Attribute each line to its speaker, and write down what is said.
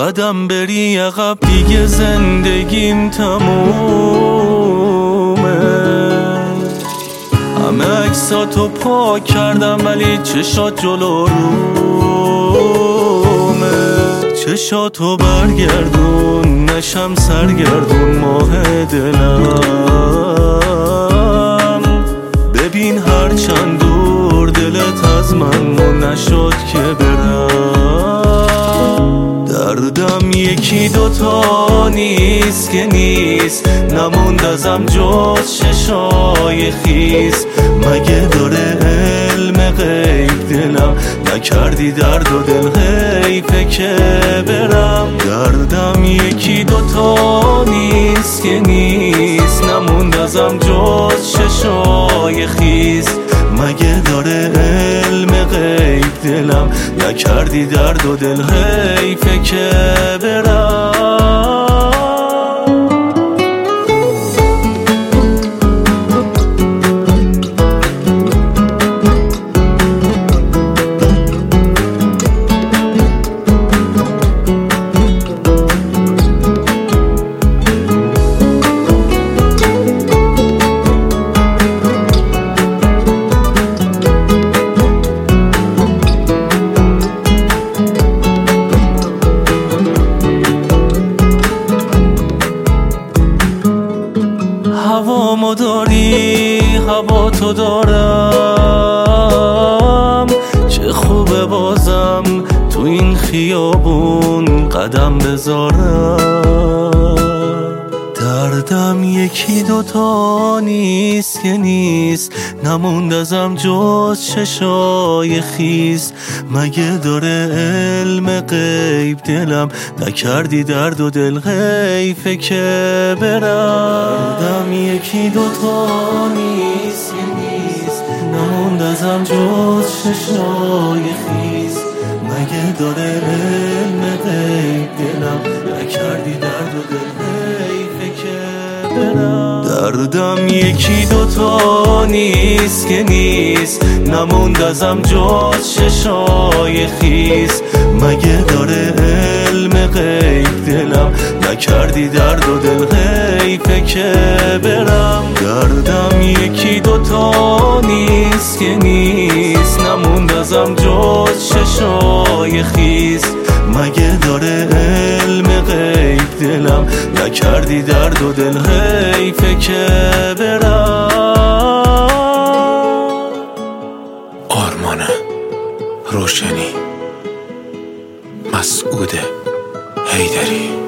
Speaker 1: قدم بری عقب دیگه زندگیم تمومه. همه عکساتو پاک کردم ولی چشات جلو رومه. چشاتو برگردون نشم سرگردون ماه دلم. ببین هر چند دور دلت از من نشد که برم. دردم یکی دوتا نیست که نیست، نموند ازم جز چشای خیس. مگه داره علم غیب دلم، نکردی درد و دل حیفه که برم. دردم یکی دوتا نیست که نیست، نموند ازم جز چشای خیس. مگه داره علم غیب دلم، نکردی درد و دل حیفه که برم. هوامو داری هوا تو دارم، چه خوبه بازم تو این خیابون قدم بذارم. دردم یکی دوتا نیست که نیست، نموند ازم جز چشای خیس. مگه داره علم غیب دلم، نکردی درد و دل حیفه که برم. دردم یکی دوتا نیست که نیست، نموند ازم جز چشای خیس. مگه داره علم غیب دلم، نکردی درد و دل حیفه که برم. دردم یکی دوتا نیست که نیست، نموند ازم جز چشای خیس. مگه داره علم غیب دلم، نکردی درد و دل حیفه که برم. دردم یکی دوتا نیست که نیست، نموند ازم جز چشای خیس. مگه داره علم غیب دلم، نکردی درد و دل حیفه که برم.
Speaker 2: آرمان روشنی، مسعود حیدری.